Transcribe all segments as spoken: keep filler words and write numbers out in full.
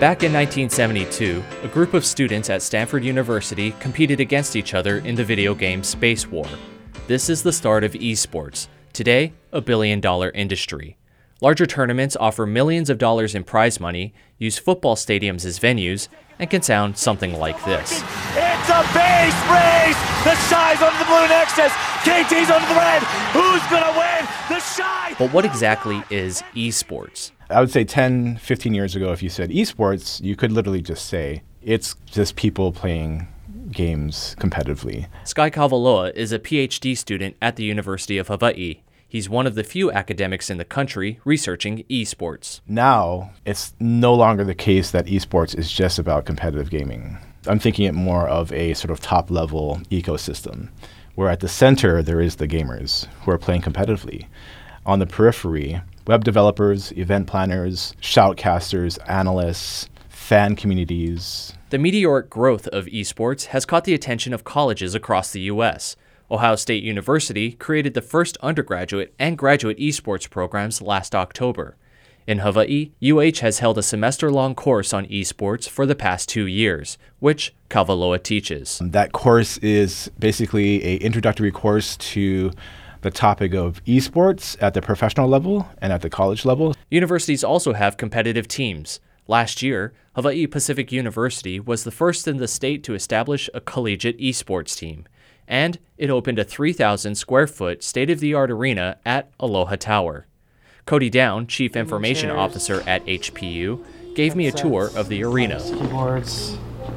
Back in nineteen seventy-two, a group of students at Stanford University competed against each other in the video game Space War. This is the start of esports, today a billion-dollar industry. Larger tournaments offer millions of dollars in prize money, use football stadiums as venues, and can sound something like this. It's a base race! The Shy's under the blue Nexus! K T's under the red! Who's gonna win? The Shy! But what exactly is esports? I would say ten, fifteen years ago, if you said esports, you could literally just say it's just people playing games competitively. Sky Kavaloa is a P H D student at the University of Hawaii. He's one of the few academics in the country researching esports. Now, it's no longer the case that esports is just about competitive gaming. I'm thinking it more of a sort of top-level ecosystem, where at the center there is the gamers who are playing competitively. On the periphery, web developers, event planners, shoutcasters, analysts, fan communities. The meteoric growth of esports has caught the attention of colleges across the U S Ohio State University created the first undergraduate and graduate esports programs last October. In Hawaii, U H has held a semester-long course on esports for the past two years, which Kavaloa teaches. That course is basically an introductory course to the topic of esports at the professional level and at the college level. Universities also have competitive teams. Last year, Hawaii Pacific University was the first in the state to establish a collegiate esports team, and it opened a three thousand square foot state-of-the-art arena at Aloha Tower. Cody Down, Chief Information Officer at H P U, gave me a tour of the arena. Keyboards.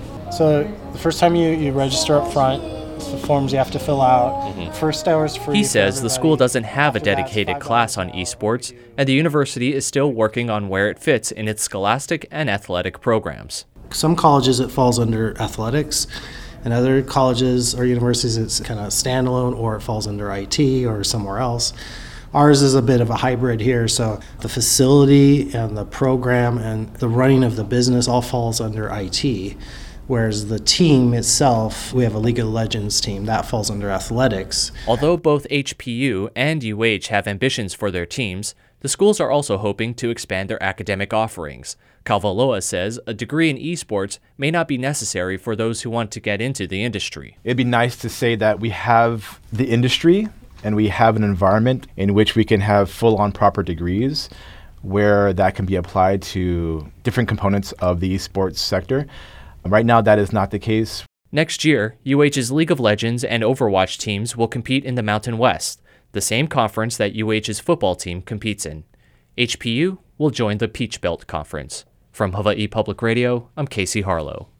So the first time you, you register up front, the forms you have to fill out. Mm-hmm. First hour's free. He says the school doesn't have a dedicated class on esports, and the university is still working on where it fits in its scholastic and athletic programs. Some colleges it falls under athletics, and other colleges or universities it's kind of standalone, or it falls under I T or somewhere else. Ours is a bit of a hybrid here, so the facility and the program and the running of the business all falls under I T. Whereas the team itself, we have a League of Legends team, that falls under athletics. Although both H P U and U H have ambitions for their teams, the schools are also hoping to expand their academic offerings. Kavaloa says a degree in esports may not be necessary for those who want to get into the industry. It'd be nice to say that we have the industry and we have an environment in which we can have full-on proper degrees where that can be applied to different components of the esports sector. Right now, that is not the case. Next year, U H's League of Legends and Overwatch teams will compete in the Mountain West, the same conference that U H's football team competes in. H P U will join the Peach Belt Conference. From Hawaii Public Radio, I'm Casey Harlow.